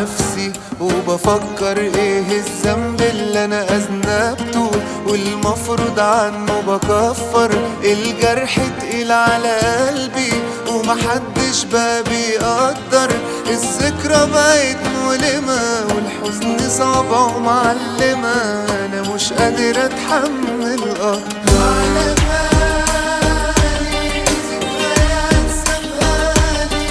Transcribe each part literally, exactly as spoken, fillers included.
نفسي وبفكر ايه الذنب اللي انا اذنبته والمفروض عنه بكفر. الجرح تقيل على قلبي ومحدش بقى بيقدر. الذكرى بقت مؤلمة والحزن صعبة ومعلمة، انا مش قادر اتحمل اكتر. على بالي ذكريات سابهالي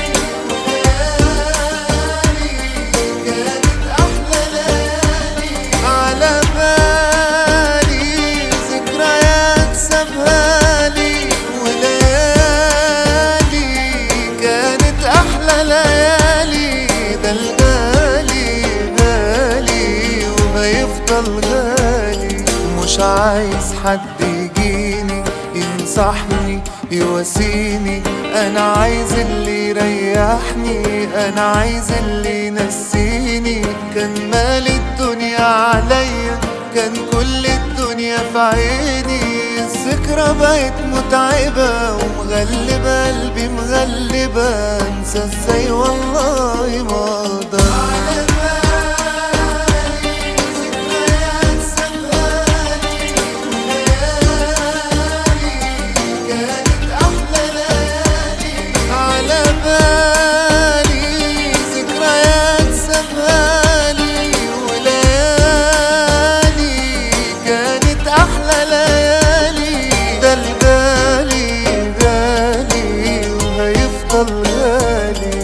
وليالي كانت احلى ليالي. على بالي ذكريات سابهالي وليالي كانت احلى ليالي. ده الغالي غالي وهيفضل غالي. مش عايز حد يجيني ينصحني يواسيني، انا عايز اللي يريحني، انا عايز اللي ينسيني. كان مال الدنيا عليا، كان كل الدنيا في عيني. الذكرى بقت متعبة ومغلبة قلبي مغلبة، انسى ازاي والله ما اقدر. على بالي ذكريات سابهالي وليالي كانت احلى ليالي. ده الغالي غالي وهيفضل غالي.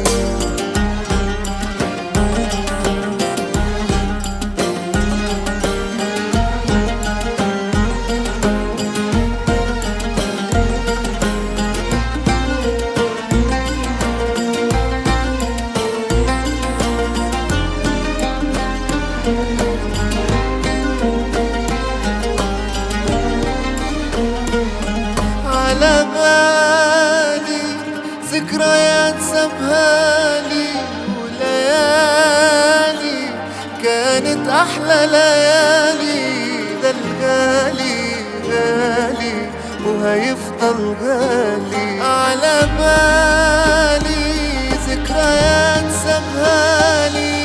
على بالي ذكريات سابهالي وليالي كانت أحلى ليالي. ده الغالي غالي وهيفضل غالي. على بالي ذكريات سابهالي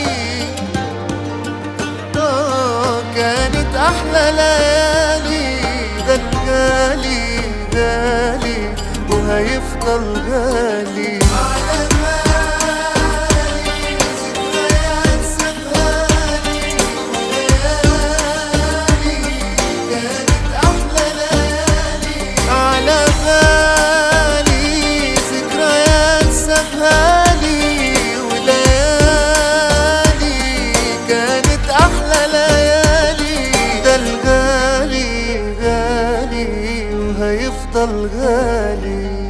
آه كانت أحلى ليالي. ده الغالي غالي وهيفضل غالي. على بالي ذكريات سابهالي وليالي كانت أحلى ليالي. على بالي ذكريات سابهالي وليالي كانت أحلى ليالي. ده الغالي غالي وهيفضل غالي.